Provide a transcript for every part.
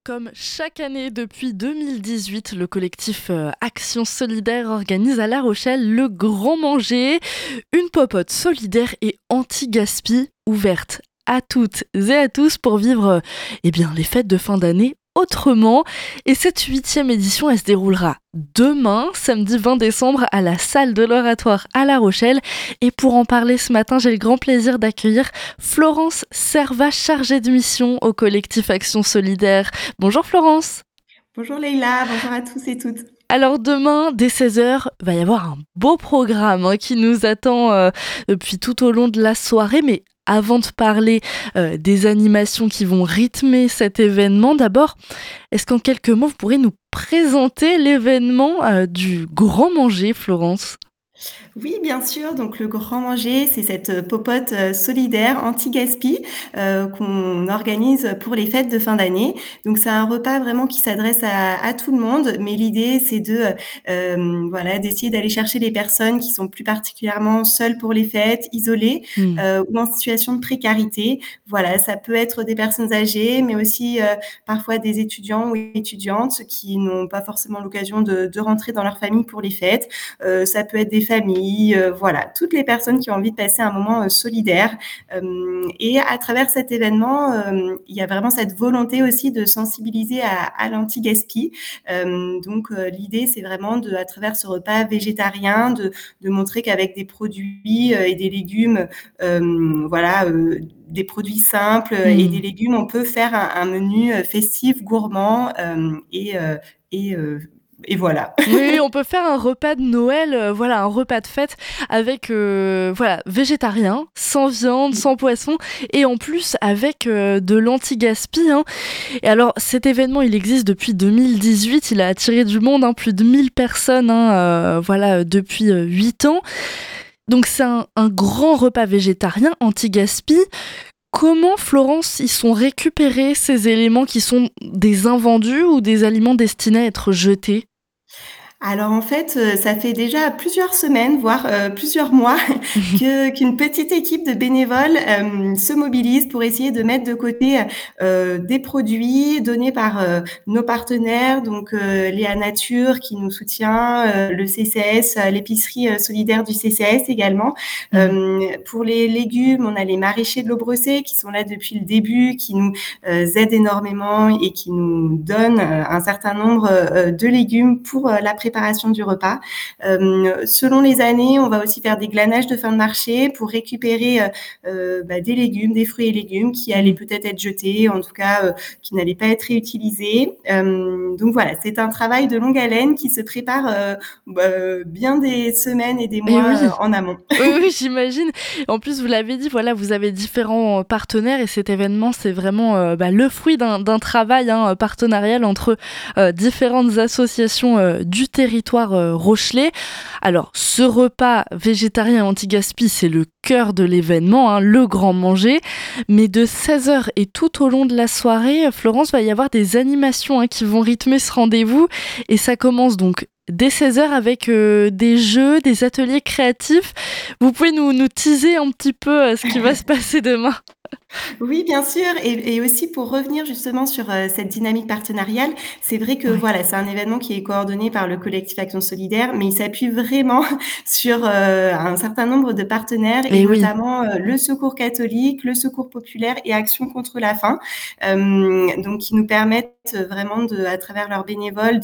Comme chaque année depuis 2018, le collectif Action Solidaire organise à La Rochelle le Grand Manger, une popote solidaire et anti-gaspi ouverte à toutes et à tous pour vivre les fêtes de fin d'année autrement. Et cette huitième édition, elle se déroulera demain, samedi 20 décembre, à la salle de l'Oratoire à La Rochelle. Et pour en parler ce matin, j'ai le grand plaisir d'accueillir Florence Servat, chargée de mission au collectif Action Solidaire. Bonjour Florence. Bonjour Leïla, bonjour à tous et toutes. Alors demain, dès 16h, va y avoir un beau programme qui nous attend depuis tout au long de la soirée. Mais avant de parler des animations qui vont rythmer cet événement, d'abord, est-ce qu'en quelques mots, vous pourrez nous présenter l'événement du Grand Manger, Florence? Oui, bien sûr. Donc, le Grand Manger, c'est cette popote solidaire anti-gaspi qu'on organise pour les fêtes de fin d'année. Donc, c'est un repas vraiment qui s'adresse à tout le monde. Mais l'idée, c'est voilà, d'essayer d'aller chercher les personnes qui sont plus particulièrement seules pour les fêtes, isolées Hmm. ou en situation de précarité. Voilà, ça peut être des personnes âgées, mais aussi parfois des étudiants ou étudiantes qui n'ont pas forcément l'occasion de rentrer dans leur famille pour les fêtes. Ça peut être des familles, voilà, toutes les personnes qui ont envie de passer un moment solidaire. Et à travers cet événement, il y a vraiment cette volonté aussi de sensibiliser à l'anti-gaspi. L'idée, c'est vraiment à travers ce repas végétarien, de montrer qu'avec des produits et des légumes, voilà, des produits simples et des Hmm. légumes, on peut faire un menu festif, gourmand et, euh, et voilà. Oui, on peut faire un repas de Noël, un repas de fête avec végétarien, sans viande, sans poisson, et en plus avec de l'anti-gaspi, hein. Et alors, cet événement, il existe depuis 2018, il a attiré du monde, hein, plus de 1000 personnes, hein, depuis 8 ans. Donc c'est un grand repas végétarien, anti-gaspi. Comment, Florence, ils sont récupérés ces éléments qui sont des invendus ou des aliments destinés à être jetés? Alors en fait, ça fait déjà plusieurs semaines, voire, plusieurs mois qu'une petite équipe de bénévoles, se mobilise pour essayer de mettre de côté, des produits donnés par, nos partenaires, donc Léa Nature qui nous soutient, le CCS, l'épicerie, solidaire du CCS également. Pour les légumes, on a les maraîchers de l'Aubressé qui sont là depuis le début, qui nous, aident énormément et qui nous donnent, un certain nombre, de légumes pour, la préparation du repas. Selon les années, on va aussi faire des glanages de fin de marché pour récupérer des légumes, des fruits et légumes qui allaient Mm. peut-être être jetés, en tout cas qui n'allaient pas être réutilisés. Donc voilà, c'est un travail de longue haleine qui se prépare bien des semaines et des Et mois oui, en amont. oui, oui, j'imagine. En plus, vous l'avez dit, voilà, vous avez différents partenaires et cet événement, c'est vraiment le fruit d'un travail, hein, partenarial entre différentes associations du territoire rochelais. Alors, ce repas végétarien anti-gaspi, c'est le cœur de l'événement, hein, le grand manger. Mais de 16h et tout au long de la soirée, Florence, va y avoir des animations, hein, qui vont rythmer ce rendez-vous. Et ça commence donc dès 16h avec des jeux, des ateliers créatifs. Vous pouvez nous teaser un petit peu ce qui va se passer demain? Oui, bien sûr, et aussi pour revenir justement sur cette dynamique partenariale, c'est vrai que Ouais. voilà, c'est un événement qui est coordonné par le collectif Action Solidaire, mais il s'appuie vraiment sur un certain nombre de partenaires et Et oui. notamment le Secours catholique, le Secours populaire et Action contre la faim, donc qui nous permettent vraiment à travers leurs bénévoles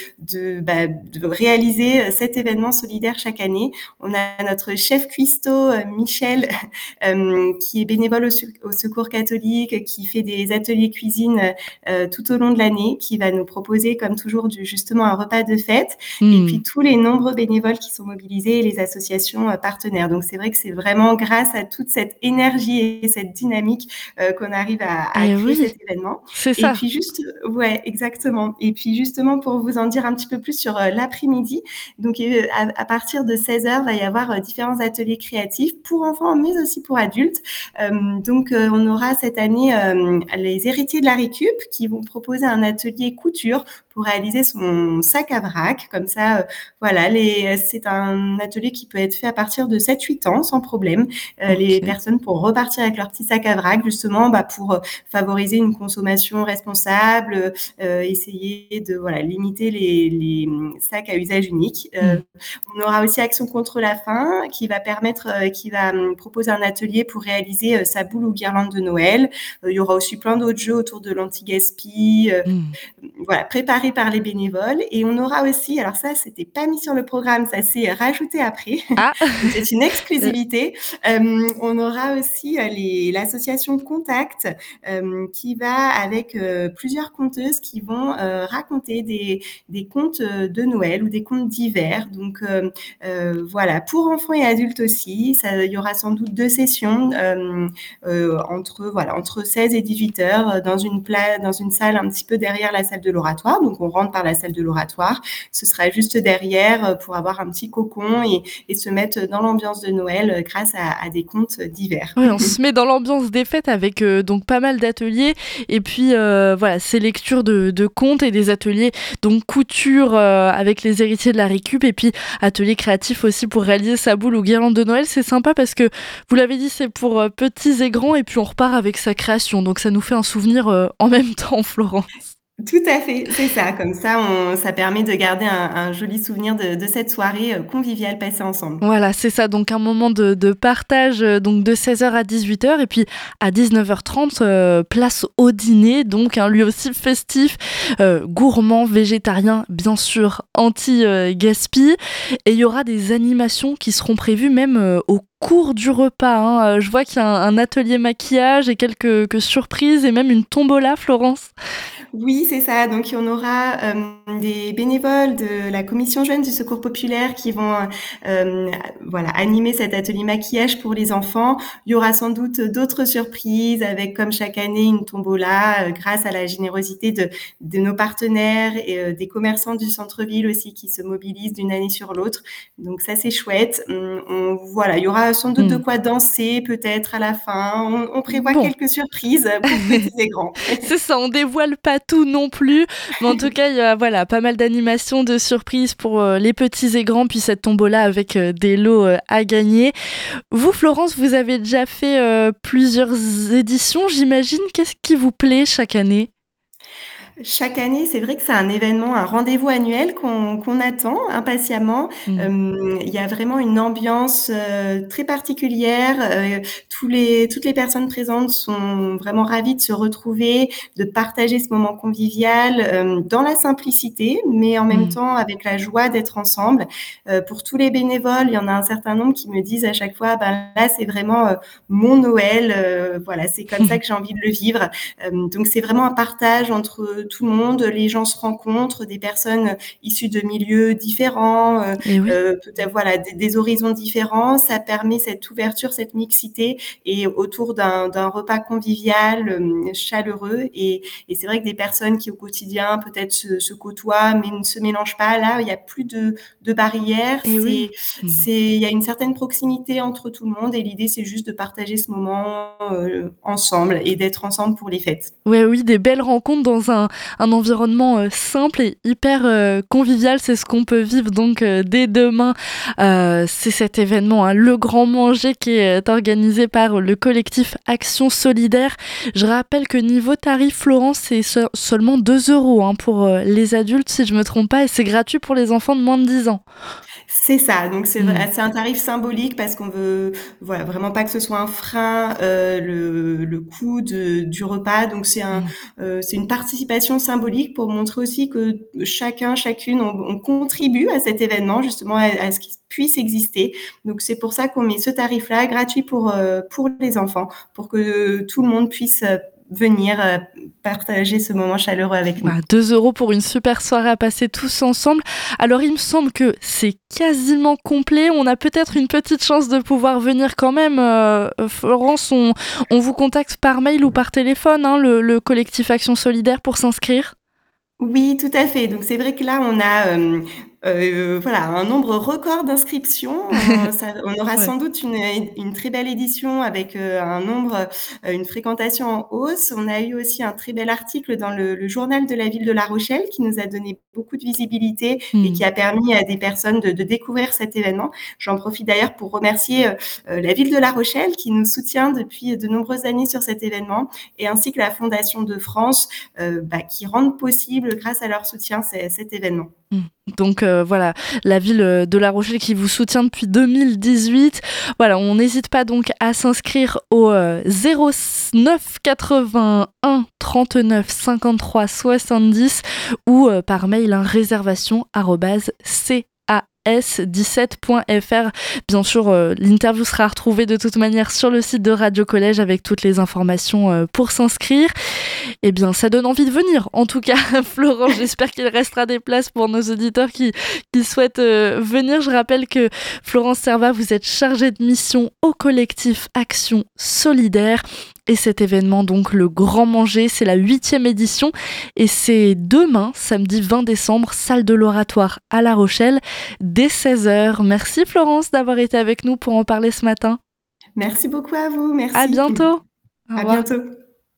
de réaliser cet événement solidaire chaque année. On a notre chef cuistot Michel qui est bénévole au Secours catholique, qui fait des ateliers cuisine tout au long de l'année, qui va nous proposer, comme toujours, justement un repas de fête, et Hmm. puis tous les nombreux bénévoles qui sont mobilisés et les associations partenaires. Donc c'est vrai que c'est vraiment grâce à toute cette énergie et cette dynamique qu'on arrive à Et créer oui, cet événement. c'est Et ça. puis juste, ouais, exactement. Et puis justement, pour vous en dire un petit peu plus sur l'après-midi, donc à partir de 16h, va y avoir différents ateliers créatifs pour enfants, mais aussi pour adultes. on aura cette année les héritiers de la Récup qui vont proposer un atelier couture pour réaliser son sac à vrac. Comme ça, voilà, c'est un atelier qui peut être fait à partir de 7-8 ans sans problème. Les personnes pour repartir avec leur petit sac à vrac, justement, pour favoriser une consommation responsable, essayer de limiter les sacs à usage unique. On aura aussi Action contre la faim qui va proposer un atelier pour réaliser sa boule ou guirlande de Noël. Il y aura aussi plein d'autres jeux autour de l'anti-gaspi, préparés par les bénévoles. Et on aura aussi, alors ça, c'était pas mis sur le programme, ça s'est rajouté après. Ah. C'est une exclusivité. On aura aussi l'association Contact qui va avec plusieurs conteuses qui vont raconter des contes de Noël ou des contes d'hiver. Donc voilà, pour enfants et adultes aussi, il y aura sans doute 2 sessions entre 16 et 18 heures dans une salle un petit peu derrière la salle de l'oratoire. Donc on rentre par la salle de l'oratoire, ce sera juste derrière pour avoir un petit cocon et se mettre dans l'ambiance de Noël grâce à des contes d'hiver. Oui, on se met dans l'ambiance des fêtes avec donc pas mal d'ateliers et puis ces lectures de contes et des ateliers donc couture avec les héritiers de la Récup et puis atelier créatif aussi pour réaliser sa boule ou guirlande de Noël. C'est sympa parce que vous l'avez dit, c'est pour petits et grands et puis on repart avec sa création, donc ça nous fait un souvenir en même temps, Florence. Tout à fait, c'est ça. Comme ça, ça permet de garder un joli souvenir de cette soirée conviviale passée ensemble. Voilà, c'est ça. Donc un moment de partage donc de 16h à 18h et puis à 19h30, place au dîner. Donc lui aussi festif, gourmand, végétarien, bien sûr, anti-gaspi. Et il y aura des animations qui seront prévues même au cours du repas. Je vois qu'il y a un atelier maquillage et quelques surprises et même une tombola, Florence. Oui, c'est ça. Donc, on aura des bénévoles de la commission jeune du Secours populaire qui vont animer cet atelier maquillage pour les enfants. Il y aura sans doute d'autres surprises avec, comme chaque année, une tombola grâce à la générosité de nos partenaires et des commerçants du centre-ville aussi qui se mobilisent d'une année sur l'autre. Donc, ça, c'est chouette. Il y aura sans doute de quoi danser peut-être à la fin. On prévoit quelques surprises pour petits et grands. C'est ça, on dévoile pas tout non plus, mais en tout cas il y a pas mal d'animations, de surprises pour les petits et grands, puis cette tombola avec des lots à gagner. Vous, Florence, vous avez déjà fait plusieurs éditions, j'imagine. Qu'est-ce qui vous plaît chaque année ? Chaque année, c'est vrai que c'est un événement, un rendez-vous annuel qu'on attend impatiemment. Il y a vraiment une ambiance très particulière. Toutes les personnes présentes sont vraiment ravies de se retrouver, de partager ce moment convivial dans la simplicité, mais en même temps avec la joie d'être ensemble. Pour tous les bénévoles, il y en a un certain nombre qui me disent à chaque fois, là, c'est vraiment mon Noël. C'est comme ça que j'ai envie de le vivre. Donc, c'est vraiment un partage entre tout le monde, les gens se rencontrent, des personnes issues de milieux différents, peut-être des horizons différents. Ça permet cette ouverture, cette mixité et autour d'un repas convivial, chaleureux. Et c'est vrai que des personnes qui au quotidien peut-être se côtoient mais ne se mélangent pas, là il n'y a plus de barrières. Il y a une certaine proximité entre tout le monde et l'idée c'est juste de partager ce moment ensemble et d'être ensemble pour les fêtes. Oui, des belles rencontres dans un environnement simple et hyper convivial. C'est ce qu'on peut vivre donc dès demain. C'est cet événement, le Grand Manger, qui est organisé par le collectif Action Solidaire. Je rappelle que niveau tarif, Florence, c'est seulement 2 € pour les adultes, si je ne me trompe pas, et c'est gratuit pour les enfants de moins de 10 ans. C'est ça, donc c'est un tarif symbolique parce qu'on veut vraiment pas que ce soit un frein le coût du repas. Donc c'est une participation symbolique pour montrer aussi que chacune on contribue à cet événement, justement à ce qu'il puisse exister. Donc c'est pour ça qu'on met ce tarif-là gratuit pour les enfants, pour que tout le monde puisse venir partager ce moment chaleureux avec nous. 2 € pour une super soirée à passer tous ensemble. Alors il me semble que c'est quasiment complet. On a peut-être une petite chance de pouvoir venir quand même. Florence, on vous contacte par mail ou par téléphone, le collectif Action Solidaire, pour s'inscrire. Oui, tout à fait. Donc c'est vrai que là, on a voilà, un nombre record d'inscriptions. On aura Ouais. sans doute une très belle édition avec, un nombre, une fréquentation en hausse. On a eu aussi un très bel article dans le journal de la ville de La Rochelle qui nous a donné beaucoup de visibilité et Mmh. qui a permis à des personnes de découvrir cet événement. J'en profite d'ailleurs pour remercier, la ville de La Rochelle qui nous soutient depuis de nombreuses années sur cet événement et ainsi que la Fondation de France, qui rendent possible grâce à leur soutien cet événement. Mmh. Donc voilà, la ville de La Rochelle qui vous soutient depuis 2018. Voilà, on n'hésite pas donc à s'inscrire au 09 81 39 53 70 ou par mail réservation@cas17.fr. Bien sûr, l'interview sera retrouvée de toute manière sur le site de Radio Collège avec toutes les informations pour s'inscrire. Eh bien, ça donne envie de venir. En tout cas, Florent, j'espère qu'il restera des places pour nos auditeurs qui souhaitent venir. Je rappelle que Florence Servat, vous êtes chargée de mission au collectif Action Solidaire. Et cet événement, donc le Grand Manger, c'est la 8e édition. Et c'est demain, samedi 20 décembre, salle de l'Oratoire à La Rochelle, dès 16h. Merci Florence d'avoir été avec nous pour en parler ce matin. Merci beaucoup à vous, À merci. bientôt. Au À revoir. bientôt.